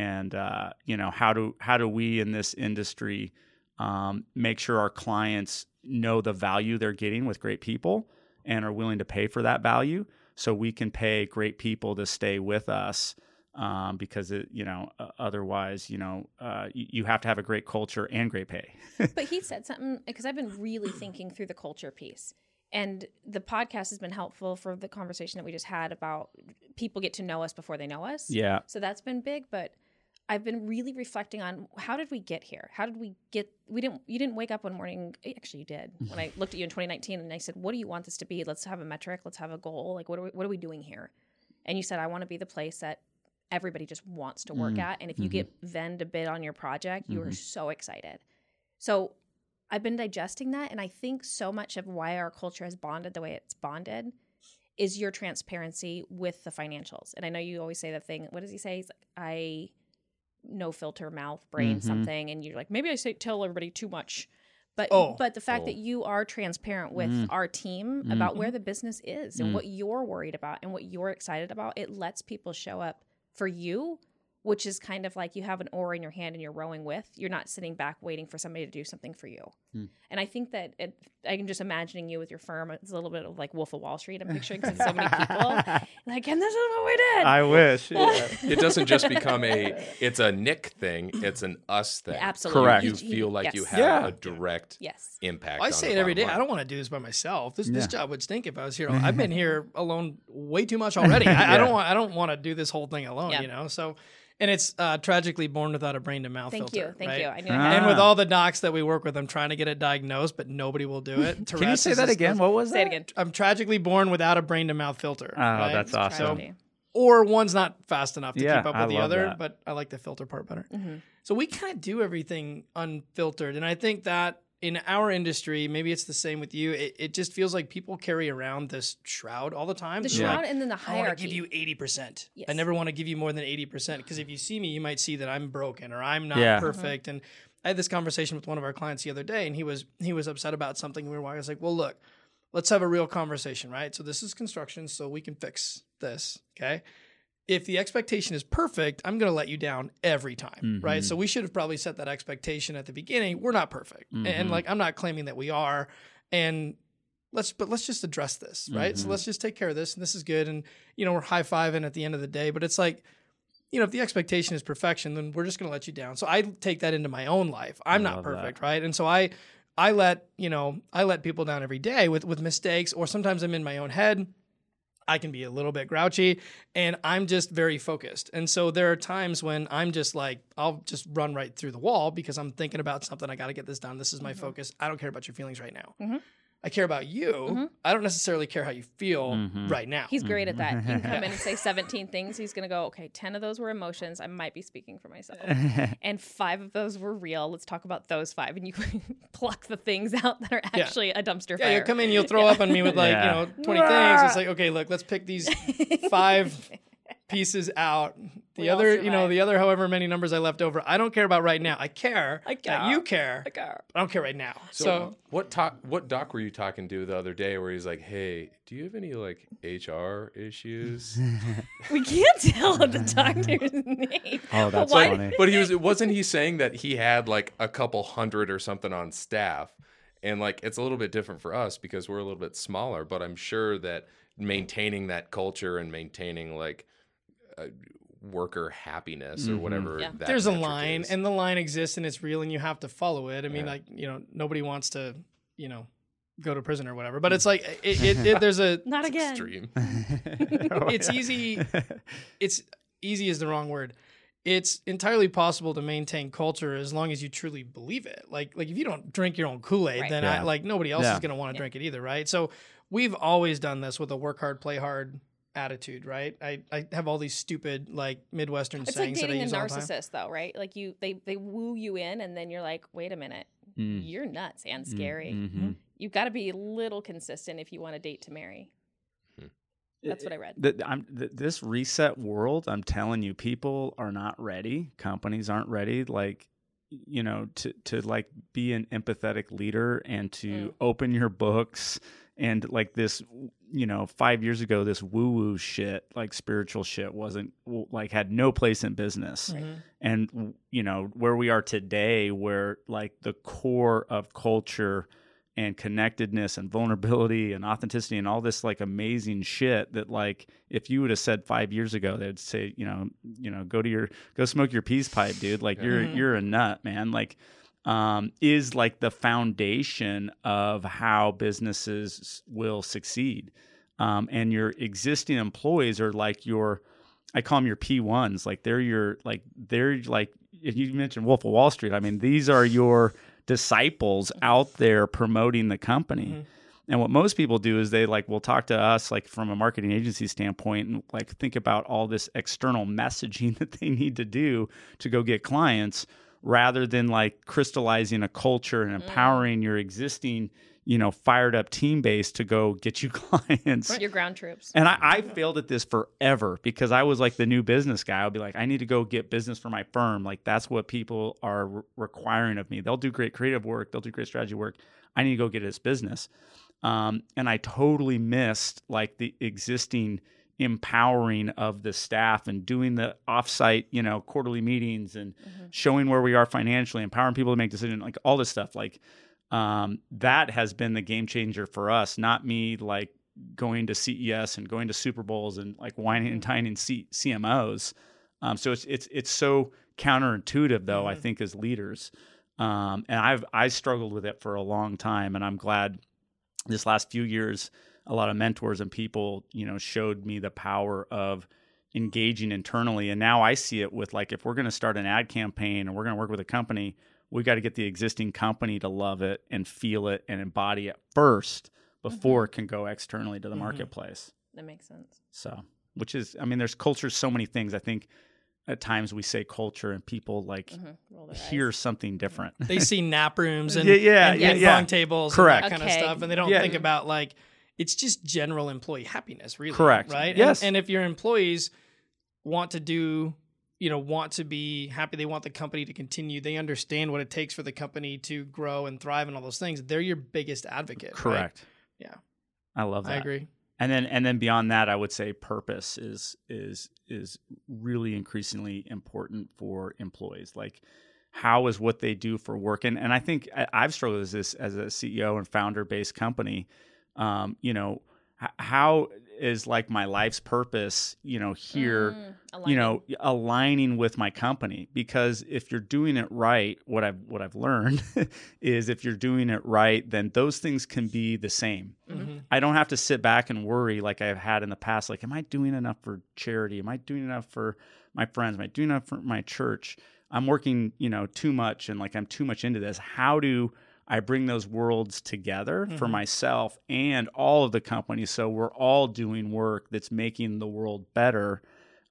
do we in this industry make sure our clients know the value they're getting with great people and are willing to pay for that value, so we can pay great people to stay with us, because otherwise, you have to have a great culture and great pay. But he said something, because I've been really thinking through the culture piece, and the podcast has been helpful for the conversation that we just had about people get to know us before they know us. Yeah. So that's been big, but I've been really reflecting on how did we get here? You didn't wake up one morning. Actually, you did. When I looked at you in 2019 and I said, what do you want this to be? Let's have a metric. Let's have a goal. Like, what are we doing here? And you said, I want to be the place that everybody just wants to work at. And if you get Venn to bid on your project, you are so excited. So I've been digesting that. And I think so much of why our culture has bonded the way it's bonded is your transparency with the financials. And I know you always say that thing. What does he say? He's like, no filter, mouth, brain, something, and you're like, maybe I tell everybody too much, but the fact that you are transparent with our team about where the business is and what you're worried about and what you're excited about, it lets people show up for you which is kind of like you have an oar in your hand and you're rowing with. You're not sitting back waiting for somebody to do something for you. And I think that I can just imagining you with your firm. It's a little bit of like Wolf of Wall Street. I'm picturing because it's so many people. Like, and this is what we did. I wish. Yeah. It doesn't just become it's a Nick thing. It's an us thing. Absolutely. Correct. You feel like you have a direct impact. I say it every day. I don't want to do this by myself. This job would stink if I was here. I've been here alone way too much already. I don't want to do this whole thing alone. You know, so. And it's tragically born without a brain to mouth filter. Thank you. I knew And with all the docs that we work with, I'm trying to get it diagnosed, but nobody will do it. Can you say that again? What was that? Say it again. I'm tragically born without a brain to mouth filter. Oh, that's awesome. So, or one's not fast enough to keep up I with the other, that. but I like the filter part better. So we kind of do everything unfiltered. And I think that in our industry, maybe it's the same with you, it just feels like people carry around this shroud all the time. The shroud and then the hierarchy. I want to give you 80%. Yes. I never want to give you more than 80% because if you see me, you might see that I'm broken or I'm not perfect. And I had this conversation with one of our clients the other day, and he was upset about something. And we were walking. I was like, well, look, let's have a real conversation, right? So this is construction, so we can fix this, okay? If the expectation is perfect, I'm going to let you down every time, right? So we should have probably set that expectation at the beginning. We're not perfect. And like, I'm not claiming that we are. And let's just address this, right? So let's just take care of this. And this is good. And, you know, we're high-fiving at the end of the day, but it's like, you know, if the expectation is perfection, then we're just going to let you down. So I take that into my own life. I'm not perfect, right? And so I let people down every day with mistakes, or sometimes I'm in my own head. I can be a little bit grouchy, and I'm just very focused. And so there are times when I'm just like, I'll just run right through the wall because I'm thinking about something. I got to get this done. This is my focus. I don't care about your feelings right now. I care about you. I don't necessarily care how you feel right now. He's great at that. He can come in and say 17 things. He's going to go, okay, 10 of those were emotions. I might be speaking for myself. And 5 of those were real. Let's talk about those 5. And you pluck the things out that are actually a dumpster fire. Yeah, you'll come in, you'll throw up on me with 20 things. It's like, okay, look, let's pick these 5 pieces out. The other however many numbers I left over, I don't care about right now. I care. That you care. I don't care right now. So what doc were you talking to the other day where he's like, hey, do you have any like HR issues? We can't tell the doctor's name. Oh, that's funny. But wasn't he saying that he had like a couple hundred or something on staff? And like, it's a little bit different for us because we're a little bit smaller, but I'm sure that maintaining that culture and maintaining like worker happiness or whatever that there's a metric line is. And the line exists and it's real and you have to follow it. I mean, like, you know, nobody wants to, you know, go to prison or whatever, but it's like there's a not again extreme. It's easy. It's easy is the wrong word. It's entirely possible to maintain culture as long as you truly believe it. Like if you don't drink your own Kool-Aid, then nobody else is going to want to drink it either, right? So we've always done this with a work hard, play hard attitude, right? I have all these stupid like Midwestern sayings that I use all the time. It's like dating a narcissist, though, right? Like they woo you in, and then you're like, wait a minute, you're nuts and scary. You've got to be a little consistent if you want to date to marry. That's what I read. This reset world, I'm telling you, people are not ready. Companies aren't ready. Like, you know, to like be an empathetic leader and to open your books and like this, you know, 5 years ago, this woo-woo shit, like spiritual shit wasn't like had no place in business. And, you know, where we are today, where like the core of culture and connectedness and vulnerability and authenticity and all this like amazing shit that like if you would have said 5 years ago, they'd say, you know, go smoke your peace pipe, dude. Like you're a nut, man. Like is like the foundation of how businesses will succeed. And your existing employees are like I call them your P1s. Like they're like, if you mentioned Wolf of Wall Street, I mean, these are your disciples out there promoting the company. And what most people do is they like will talk to us like from a marketing agency standpoint and like think about all this external messaging that they need to do to go get clients rather than like crystallizing a culture and empowering your existing, you know, fired up team base to go get you clients. Your ground troops. And I failed at this forever because I was like the new business guy. I'll be like, I need to go get business for my firm. Like that's what people are requiring of me. They'll do great creative work. They'll do great strategy work. I need to go get this business. And I totally missed like the existing empowering of the staff and doing the offsite, quarterly meetings and showing where we are financially, empowering people to make decisions, like all this stuff. Like that has been the game changer for us, not me like going to CES and going to Super Bowls and like whining and dining CMOs. So it's so counterintuitive though, I think, as leaders. And I struggled with it for a long time, and I'm glad this last few years, a lot of mentors and people, showed me the power of engaging internally. And now I see it with like, if we're going to start an ad campaign and we're going to work with a company, we got to get the existing company to love it and feel it and embody it first before it can go externally to the marketplace. That makes sense. So, which is, there's culture, so many things. I think at times we say culture and people like hear something different. They see nap rooms and pong tables, correct, and that kind of stuff, and they don't think about like it's just general employee happiness, really. Correct. Right. Yes. And if your employees want to do, want to be happy, they want the company to continue, they understand what it takes for the company to grow and thrive and all those things, they're your biggest advocate. Correct. Right? Yeah. I love that. I agree. And then beyond that, I would say purpose is really increasingly important for employees. Like, how is what they do for work? And I think I've struggled with this as a CEO and founder-based company. How is like my life's purpose, here, aligning with my company? Because if you're doing it right, what I've learned is if you're doing it right, then those things can be the same. Mm-hmm. I don't have to sit back and worry like I've had in the past. Like, am I doing enough for charity? Am I doing enough for my friends? Am I doing enough for my church? I'm working, too much, and like I'm too much into this. How do I bring those worlds together for myself and all of the companies, so we're all doing work that's making the world better,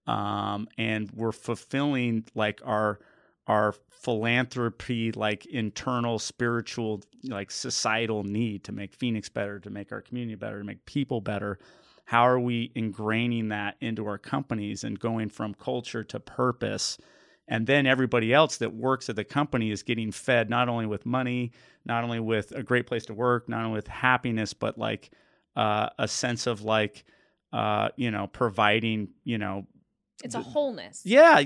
and we're fulfilling like our philanthropy, like internal spiritual, like societal need to make Phoenix better, to make our community better, to make people better. How are we ingraining that into our companies and going from culture to purpose? And then everybody else that works at the company is getting fed not only with money, not only with a great place to work, not only with happiness, but like a sense of like, providing, it's a wholeness. Yeah.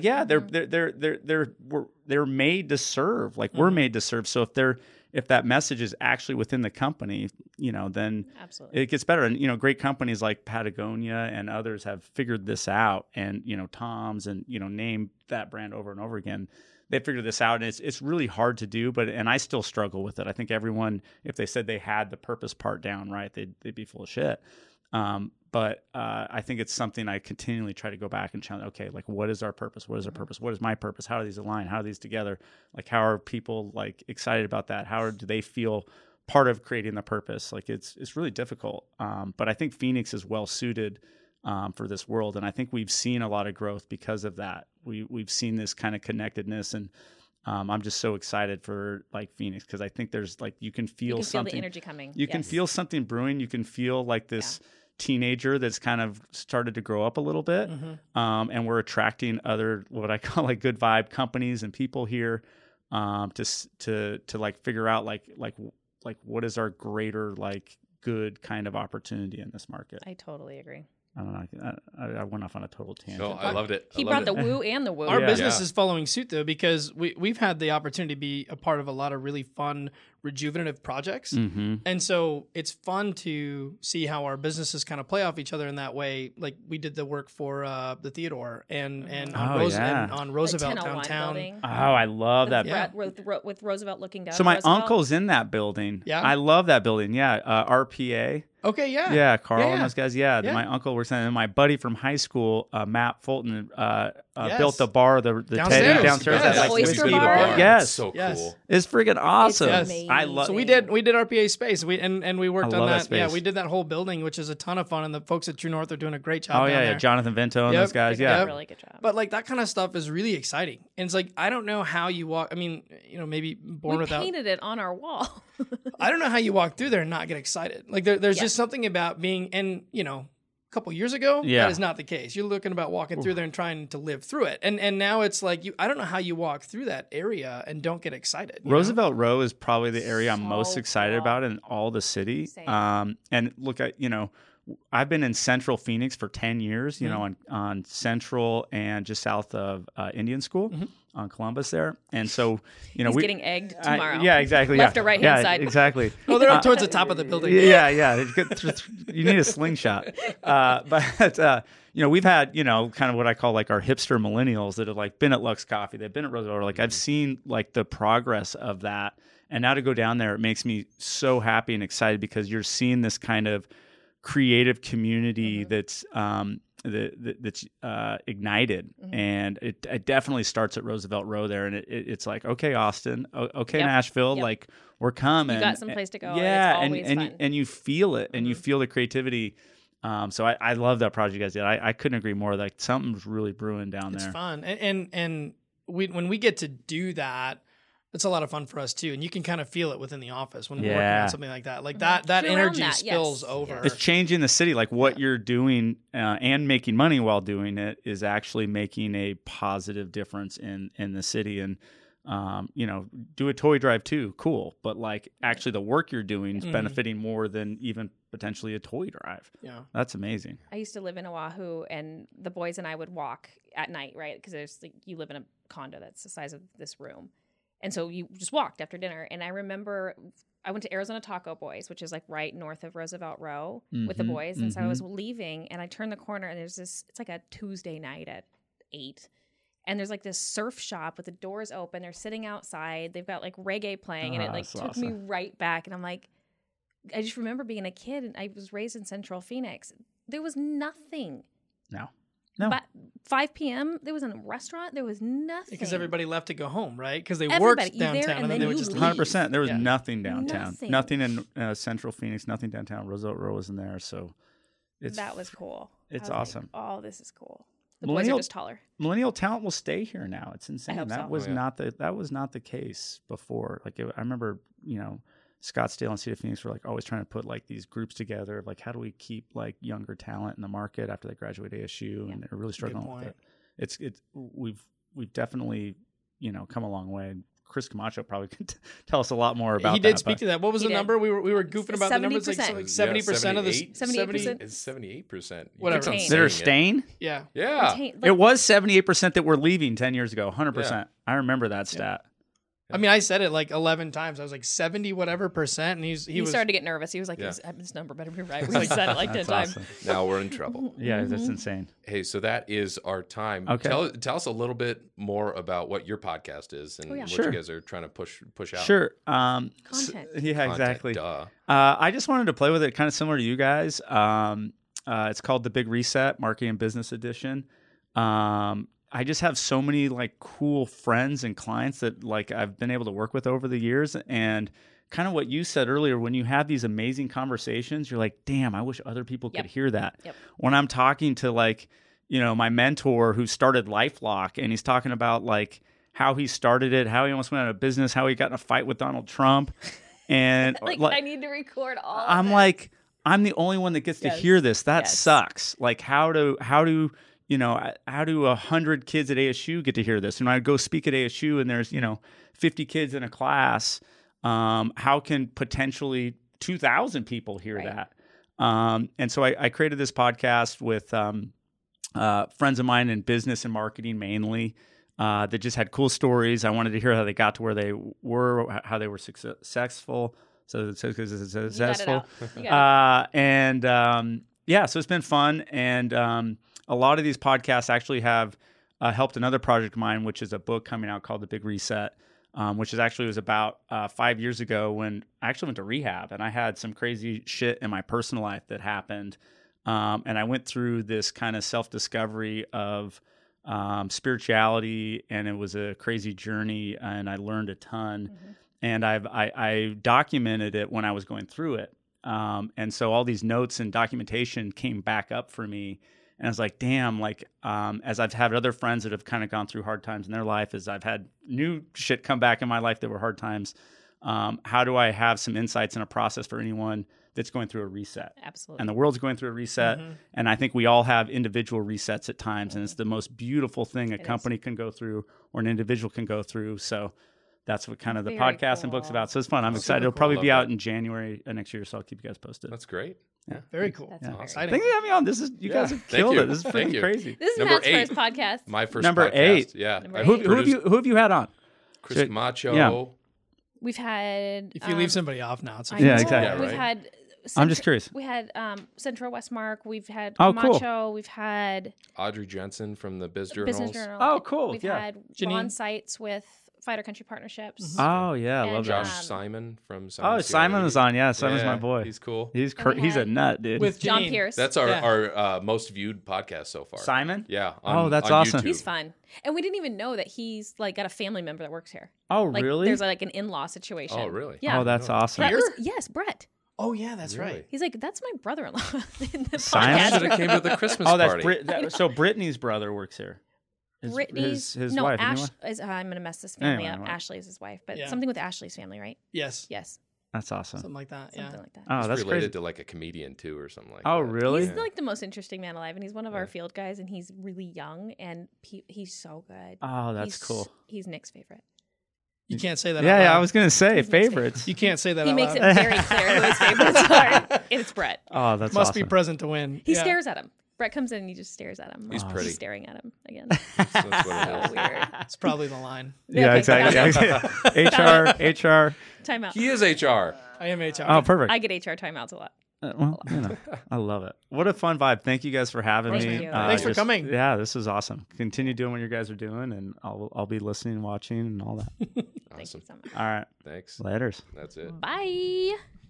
They're made to serve. Like we're made to serve. So if that message is actually within the company, then absolutely it gets better. And, great companies like Patagonia and others have figured this out, and, Tom's and, name that brand over and over again. They figured this out, and it's really hard to do, and I still struggle with it. I think everyone, if they said they had the purpose part down right, they'd be full of shit. But I think it's something I continually try to go back and challenge. Okay, like, what is our purpose? What is our purpose? What is my purpose? How do these align? How are these together? Like, how are people like excited about that? How do they feel part of creating the purpose? Like, it's really difficult. But I think Phoenix is well suited for this world, and I think we've seen a lot of growth because of that. We've seen this kind of connectedness, and I'm just so excited for like Phoenix, because I think there's like you can feel something. The energy coming. You can feel something brewing. You can feel like this. Yeah. Teenager that's kind of started to grow up a little bit, and we're attracting other what I call like good vibe companies and people here to like figure out like what is our greater like good kind of opportunity in this market. I totally agree. I don't know. I went off on a total tangent. No, I loved it. He brought the woo and the woo. Our business is following suit, though, because we've had the opportunity to be a part of a lot of really fun, rejuvenative projects. And so it's fun to see how our businesses kind of play off each other in that way. Like we did the work for the Theodore and on Roosevelt downtown. Building. Oh, I love that. Yeah. With Roosevelt looking down. So my uncle's in that building. Yeah. I love that building. Yeah. RPA. Okay, yeah. Yeah, Carl and those guys. Yeah, my uncle works in it. And my buddy from high school, Matt Fulton, built the bar, the downstairs. Downstairs. Yes. Like, the Oyster Bar. Yes. So cool. It's freaking awesome. It's I love. So we did RPA space. We worked on that. Space. Yeah, we did that whole building, which is a ton of fun, and the folks at True North are doing a great job. Yeah, Jonathan Vento and those guys. They did a really good job. But like that kind of stuff is really exciting, and it's like I don't know how you walk. I mean, maybe born without. We painted it on our wall. I don't know how you walk through there and not get excited. Like there's just something about being, and a couple years ago, that is not the case. You're looking about walking through there and trying to live through it. And now it's like, I don't know how you walk through that area and don't get excited. Roosevelt Row is probably the area I'm most excited about in all the city. And look at, I've been in Central Phoenix for 10 years, you know, on Central and just south of Indian School on Columbus there. And so, you know, he's getting egged tomorrow. Yeah, exactly. Left or right hand side. Exactly. Oh, they're up towards the top of the building. Yeah. You need a slingshot. But you know, we've had, you know, kind of what I call like our hipster millennials that have like been at Lux Coffee, they've been at Roosevelt, or like I've seen like the progress of that. And now to go down there, it makes me so happy and excited because you're seeing this kind of creative community that's ignited, and it definitely starts at Roosevelt Row there, and it's like, okay, Austin, okay, Nashville, like we're coming. You got some place to go. Yeah, and it's always fun. And you feel it, and you feel the creativity. So I love that project you guys did. I couldn't agree more. Like something's really brewing down there. It's fun, and when we get to do that, it's a lot of fun for us too, and you can kind of feel it within the office when we're working on something like that. Like that energy spills over. It's changing the city. Like what you're doing and making money while doing it is actually making a positive difference in the city. And you know, do a toy drive too, cool. But like actually the work you're doing is benefiting more than even potentially a toy drive. Yeah, that's amazing. I used to live in Oahu, and the boys and I would walk at night, right? Because there's like, you live in a condo that's the size of this room. And so you just walked after dinner. And I remember I went to Arizona Taco Boys, which is like right north of Roosevelt Row with the boys. And so I was leaving and I turned the corner and there's this, it's like a Tuesday night at 8. And there's like this surf shop with the doors open. They're sitting outside. They've got like reggae playing and it like took me right back. And I'm like, I just remember being a kid and I was raised in Central Phoenix. There was nothing. No. But 5 p.m., there wasn't a restaurant. There was nothing. Because everybody left to go home, right? Because they worked downtown and then they would just 100%. There was nothing downtown. Nothing in Central Phoenix, nothing downtown. Roosevelt Row wasn't there. So that was cool. It's awesome. Like, oh, this is cool. The boys are just taller. Millennial talent will stay here now. It's insane. I hope that was not the case before. Like I remember, you know, Scottsdale and City of Phoenix were like always trying to put like these groups together. Like, how do we keep like younger talent in the market after they graduate ASU? And they're really struggling with it. We've definitely, you know, come a long way. Chris Camacho probably could tell us a lot more about that. He did speak to that. What was the number? We were goofing about the numbers. Like 70% of the 78%. It's 78%. Whatever. That are staying? Yeah. It was 78% that were leaving 10 years ago. 100%. Yeah. I remember that stat. I mean, I said it like 11 times. I was like 70 whatever percent, and he started to get nervous. He was like, "This number better be right." We said it like 10 times. Now we're in trouble. Yeah, that's insane. Hey, so that is our time. Okay, tell us a little bit more about what your podcast is and what you guys are trying to push out. Sure. Content. Exactly. Duh. I just wanted to play with it, kind of similar to you guys. It's called The Big Reset, Marketing and Business Edition. I just have so many like cool friends and clients that like I've been able to work with over the years, and kind of what you said earlier, when you have these amazing conversations, you're like, damn, I wish other people could hear that. When I'm talking to like, you know, my mentor who started LifeLock, and he's talking about like how he started it, how he almost went out of business, how he got in a fight with Donald Trump. And like I need to record all I'm like, I'm the only one that gets to hear this. That sucks. Like how do you know, how do 100 kids at ASU get to hear this? And when I go speak at ASU and there's, you know, 50 kids in a class, how can potentially 2,000 people hear that? And so I created this podcast with friends of mine in business and marketing mainly that just had cool stories. I wanted to hear how they got to where they were, how they were successful. Successful. So it's been fun. And a lot of these podcasts actually have helped another project of mine, which is a book coming out called The Big Reset, which was about 5 years ago when I actually went to rehab and I had some crazy shit in my personal life that happened. And I went through this kind of self-discovery of spirituality, and it was a crazy journey, and I learned a ton. And I documented it when I was going through it. And so all these notes and documentation came back up for me. And I was like, damn, like, as I've had other friends that have kind of gone through hard times in their life, as I've had new shit come back in my life that were hard times, how do I have some insights and a process for anyone that's going through a reset? Absolutely. And the world's going through a reset. And I think we all have individual resets at times. And it's the most beautiful thing a company can go through or an individual can go through. So that's what kind of the podcast and books about. So it's fun. I'm excited. It'll probably be out in January next year, so I'll keep you guys posted. That's great. Yeah, very cool. That's awesome. exciting. Thank you for having me on. You guys have killed it. This is freaking crazy. This is Matt's first podcast. My first Number podcast. 8. Yeah. Who have you had on? Chris Camacho. Yeah. We've had. If you leave somebody off now, it's okay. Yeah, exactly. Yeah, right. We've had. I'm just curious. We had Centro Westmark. We've had Cool. Macho. We've had Audrey Jensen from the Biz Journals. Business Journal. Oh, cool. We've had Ron Sites with Fighter Country Partnerships. Oh yeah, I love that. Josh Simon from Simon was on. Yeah, Simon's my boy. He's cool. He's a nut, dude. With John Pierce. That's our most viewed podcast so far. Simon? Yeah. That's awesome. YouTube. He's fun, and we didn't even know that he's like got a family member that works here. Oh, like, really? There's like an in-law situation. Oh, really? Yeah. Oh, that's awesome. Brett. Oh yeah, that's right. He's like, that's my brother-in-law. In the Simon podcast. Should have came to the Christmas party. So Brittany's brother works here. Brittany's his wife. I'm gonna mess this family up. Anyway. Ashley is his wife, but something with Ashley's family, right? Yes. That's awesome. Something like that. Something like that. Oh, he's that's related crazy. to like a comedian too, or something like that. Oh, really? He's like the most interesting man alive, and he's one of our field guys, and he's really young, and he's so good. Oh, that's cool. He's Nick's favorite. You can't say that. Yeah, I was gonna say favorites. You can't say that. He out makes loud. it very clear who his favorites are. It's Brett. Oh, that's must awesome. be present to win. He stares at him. Brett comes in and he just stares at him. He's pretty. He's staring at him again. That's what it is. Weird. It's probably the line. Yeah, exactly. HR. Timeout. He is HR. I am HR. Oh, perfect. I get HR timeouts a lot. Well, I love it. What a fun vibe. Thank you guys for having me. Thank you. Thanks for coming. Yeah, this is awesome. Continue doing what you guys are doing, and I'll be listening and watching and all that. Thank you so much. All right. Thanks. Laters. That's it. Bye.